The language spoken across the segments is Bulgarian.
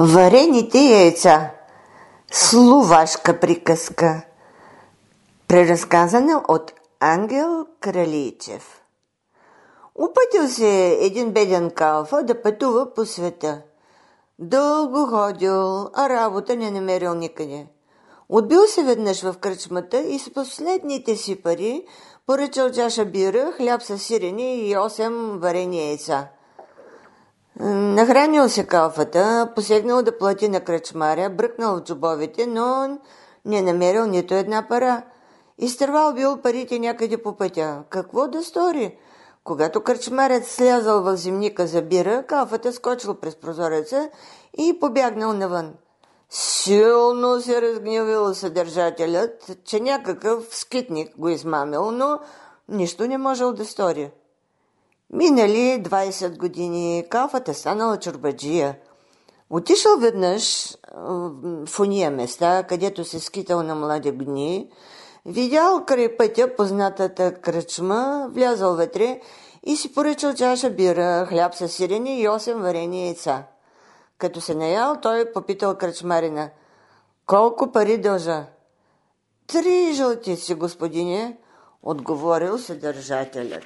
Варените яйца. Словашка приказка. Преразказана от Ангел Кралийчев. Опитал се един беден калфа да пътува по света. Дълго ходил, а работа не намерил никъде. Отбил се веднъж в кръчмата и с последните си пари поръчал чаша бира, хляб с сирене и 8 варени яйца. Нахранил се калфата, посегнал да плати на кръчмаря, бръкнал в джобовете, но не намерил нито една пара. Изтървал бил парите някъде по пътя. Какво да стори? Когато кръчмарят слязал в зимника за бира, калфата скочил през прозореца и побягнал навън. Силно се разгневил съдържателят, че някакъв скитник го измамил, но нищо не можел да стори. Минали 20 години, калфата станала чорбаджия. Отишъл веднъж в уния места, където се скитал на млади дни, видял край пътя познатата кръчма, влязал вътре и си поръчал чаша бира, хляб с сирене и 8 варени яйца. Като се наял, той попитал кръчмарина: колко пари дължа? 3 жълтици, господине, отговорил съдържателят.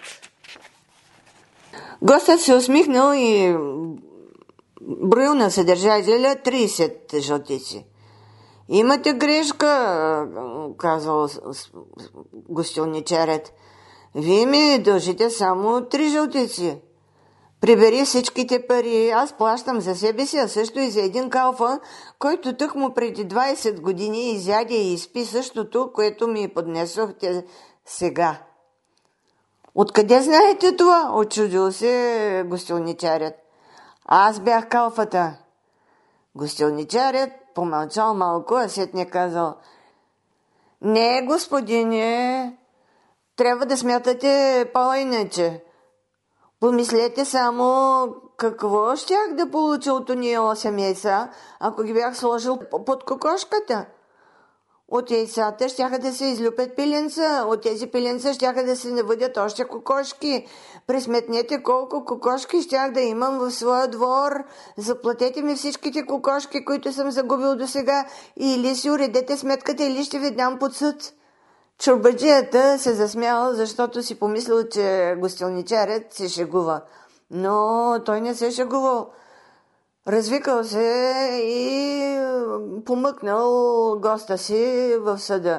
Гостът се усмихнал и броил на съдържателя 30 жълтици. Имате грешка, казал гостилничарят. Вие ми дължите само 3 жълтици. Прибери всичките пари, аз плащам за себе си, а също и за един калфа, който тъкмо преди 20 години изяде и изпи същото, което ми поднесохте сега. Откъде знаете това? Очудил се гостилничарят. Аз бях калфата. Гостилничарят помълчал малко, а сетне казал: не, господине, трябва да смятате по-иначе. Помислете само какво щях да получа от уния 8 яйца, ако ги бях сложил под кокошката. От яйцата щяха да се излюпят пиленца, от тези пиленца щяха да се навъдят още кокошки. Пресметнете колко кокошки щях да имам в своя двор. Заплатете ми всичките кокошки, които съм загубил досега, или си уредете сметката, или ще ви дам под съд. Чорбаджията се засмял, защото си помислил, че гостилничарят се шегува. Но той не се шегувал. Развикал се и помъкнал госта си в съда.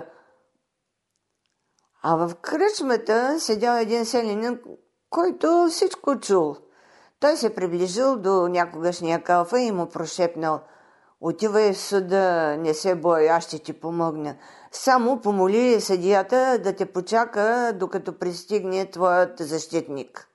А в кръчмата седял един селянин, който всичко чул. Той се приближил до някогашния калфа и му прошепнал: отивай в съда, не се бой, аз ще ти помогна. Само помоли съдията да те почака, докато пристигне твоят защитник.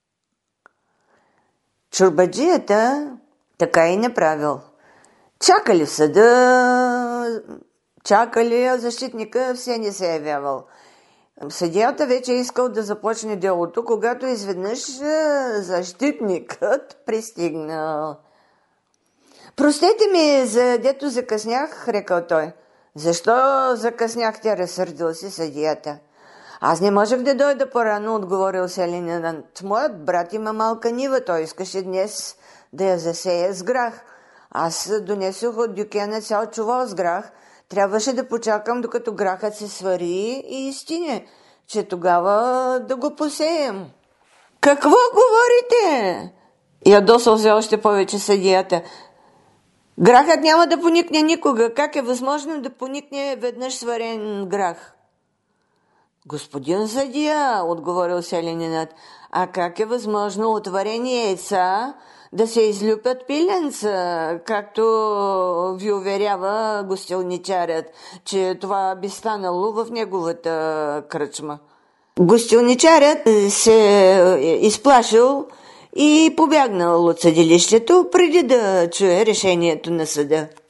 Чорбаджията така и направил. Чакали в съда, чакали, а защитника все не се явявал. Съдията вече искал да започне делото, когато изведнъж защитникът пристигнал. Простете ми, за дето закъснях, рекал той. Защо закъсняхте, разсърдил се съдията. Аз не можех да дойда по-рано, отговорил селянинът. Моят брат има малка нива, той искаше днес да я засея с грах. Аз донесох от дюкена цял чувал с грах. Трябваше да почакам, докато грахът се свари и изтине, че тогава да го посеем. Какво говорите? Ядосал се още повече съдията. Грахът няма да поникне никога. Как е възможно да поникне веднъж сварен грах? Господин съдия, отговорил селянинът, а как е възможно от варени яйца да се излюпят пиленца, както ви уверява гостилничарят, че това би станало в неговата кръчма? Гостилничарят се изплашил и побягнал от съдилището, преди да чуе решението на съда.